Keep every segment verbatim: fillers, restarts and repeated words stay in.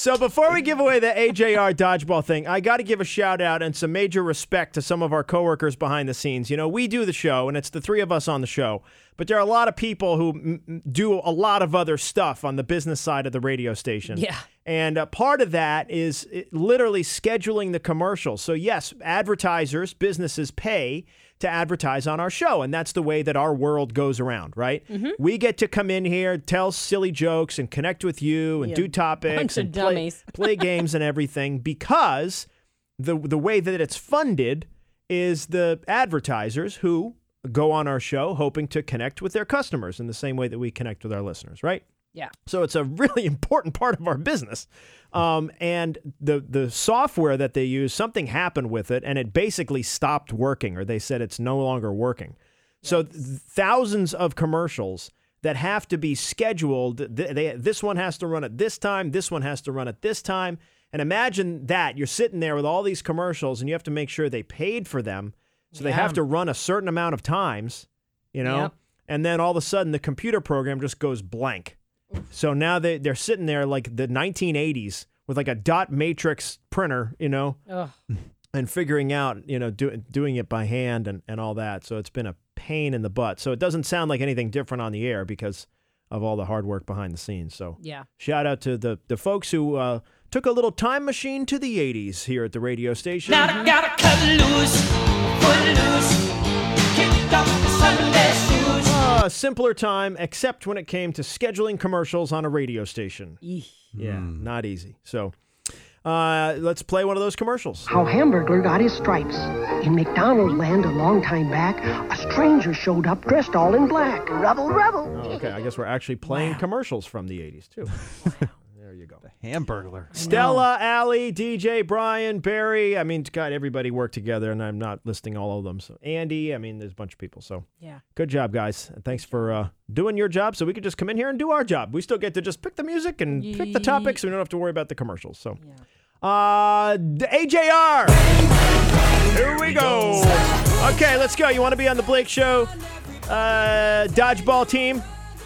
So before we give away the A J R dodgeball thing, I got to give a shout out and some major respect to some of our coworkers behind the scenes. You know, we do the show, and it's the three of us on the show. But there are a lot of people who m- do a lot of other stuff on the business side of the radio station. Yeah. And uh, part of that is it, literally scheduling the commercials. So yes, advertisers, businesses pay to advertise on our show. And that's the way that our world goes around, right? Mm-hmm. We get to come in here, tell silly jokes and connect with you and Yeah, do topics bunch of and play, dummies. play games and everything because the the way that it's funded is the advertisers who go on our show hoping to connect with their customers in the same way that we connect with our listeners, right? Yeah. So it's a really important part of our business. Um, and the the software that they use, something happened with it, and it basically stopped working, or they said it's no longer working. Yes. So th- thousands of commercials that have to be scheduled. Th- they, this one has to run at this time. This one has to run at this time. And imagine that. You're sitting there with all these commercials, and you have to make sure they paid for them. So they Yeah. have to run a certain amount of times, you know? Yep. And then all of a sudden, the computer program just goes blank. So now they, they're sitting there like the nineteen eighties with like a dot matrix printer, you know, Ugh. and figuring out, you know, do, doing it by hand and, and all that. So it's been a pain in the butt. So it doesn't sound like anything different on the air because of all the hard work behind the scenes. So Yeah. shout out to the, the folks who uh, took a little time machine to the eighties here at the radio station. Now I gotta cut loose, put loose, kick off the Sunday shoes. A simpler time, except when it came to scheduling commercials on a radio station. Eesh. Yeah, not easy. So uh, let's play one of those commercials. How Hamburglar got his stripes. In McDonald land a long time back, a stranger showed up dressed all in black. Rubble, rubble. Oh, okay, I guess we're actually playing commercials from the eighties, too. There you go. Hamburglar. Stella, Allie, D J, Brian, Barry. I mean, God, everybody worked together, and I'm not listing all of them. So Andy, I mean, there's a bunch of people. So Yeah. good job, guys. And thanks for uh, doing your job so we could just come in here and do our job. We still get to just pick the music and pick the topics, so we don't have to worry about the commercials. So, uh, A J R. Here we go. Okay, let's go. You want to be on the Blake Show uh, dodgeball team?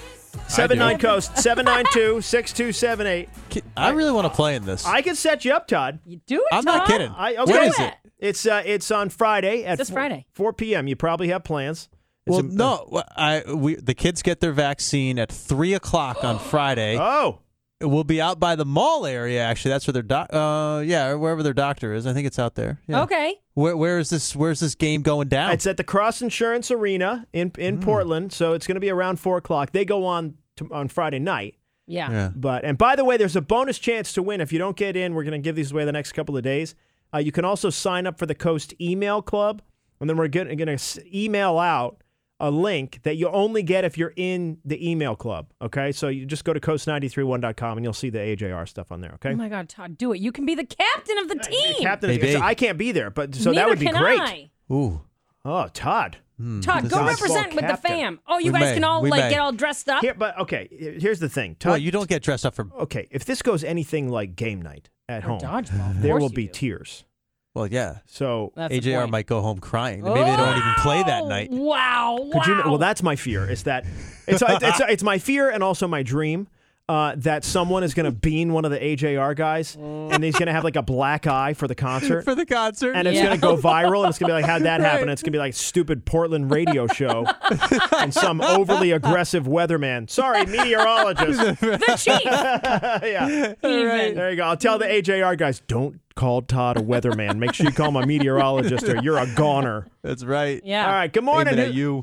seven nine Coast, seven nine two, six two seven eight. I really want to play in this. I can set you up, Todd. You do it, I'm not Todd? kidding. I, okay. When is it? It's uh, it's on Friday at This four, Friday. four p.m. You probably have plans. It's Well, a- no. wh- I we the kids get their vaccine at three o'clock on Friday. Oh, We'll be out by the mall area. Actually, that's where their doc. Uh, yeah, or wherever their doctor is. I think it's out there. Yeah. Okay. Where where is this? Where's this game going down? it's at the Cross Insurance Arena in in Hmm. Portland. So it's going to be around four o'clock. They go on to, on Friday night. Yeah. yeah. But and by the way, there's a bonus chance to win if you don't get in. We're going to give these away the next couple of days. Uh, you can also sign up for the Coast email club, and then we're going to email out a link that you only get if you're in the email club. Okay, so you just go to coast nine three one dot com and you'll see the A J R stuff on there. Okay, Oh my God, Todd, do it. You can be the captain of the team. Captain, Maybe. I can't be there, but so Neither that would be can great. I. Ooh. Oh, Todd. Todd, This go is- represent with the captain. fam. Oh, you We guys may. can all We like may. get all dressed up. Here, but okay. Here's the thing. Todd, Well, you don't get dressed up for. okay, if this goes anything like game night at Or home, dodgeball. Of there course will you be do. tears. Well, yeah. So That's the A J R point. might go home crying. Maybe they don't even play that Oh, night. Wow. Wow. Could you? Well, that's my fear. Is that it's it's it's my fear and also my dream uh, that someone is going to bean one of the A J R guys and he's going to have like a black eye for the concert. For the concert. And it's Yeah. going to go viral, and it's going to be like, how'd that happen? And it's going to be like stupid Portland radio show and some overly aggressive weatherman. Sorry, meteorologist. the chief. Yeah. Even. There you go. I'll tell the A J R guys, don't call Todd a weatherman. Make sure you call him a meteorologist or you're a goner. That's right. Yeah. All right, good morning. Aiming at you.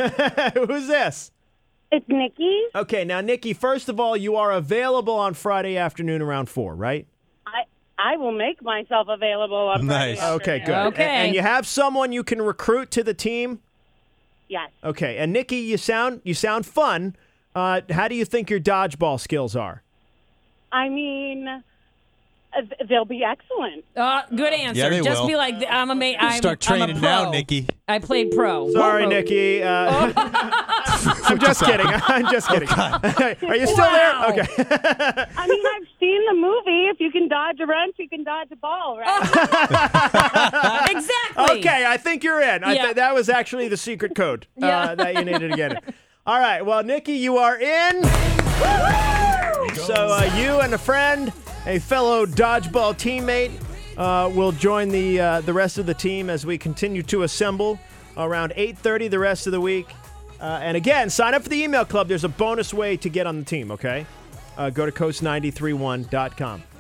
Who's this? It's Nikki. Okay, now, Nikki, first of all, you are available on Friday afternoon around four, right? I I will make myself available on Nice. Friday Okay, afternoon. good. Okay. A- And you have someone you can recruit to the team? Yes. Okay, and Nikki, you sound you sound fun. Uh, how do you think your dodgeball skills are? I mean, uh, th- they'll be excellent. Uh, good answer. Yeah, they Just will. be like, I'm a mate. I'm, Start I'm a training pro. now, Nikki. I played pro. Sorry, Whoa. Nikki. Uh, I'm just kidding. I'm just kidding. Are you still Wow. there? Okay. I mean, I've seen the movie. If you can dodge a wrench, you can dodge a ball, right? Exactly. Okay, I think you're in. I Yeah. th- that was actually the secret code uh, Yeah. that you needed to get in. All right, well, Nikki, you are in. So uh, you and a friend a fellow dodgeball teammate, uh, will join the uh, the rest of the team as we continue to assemble around eight thirty the rest of the week. Uh, and again, sign up for the email club. There's a bonus way to get on the team, okay? Uh, go to coast nine three one dot com.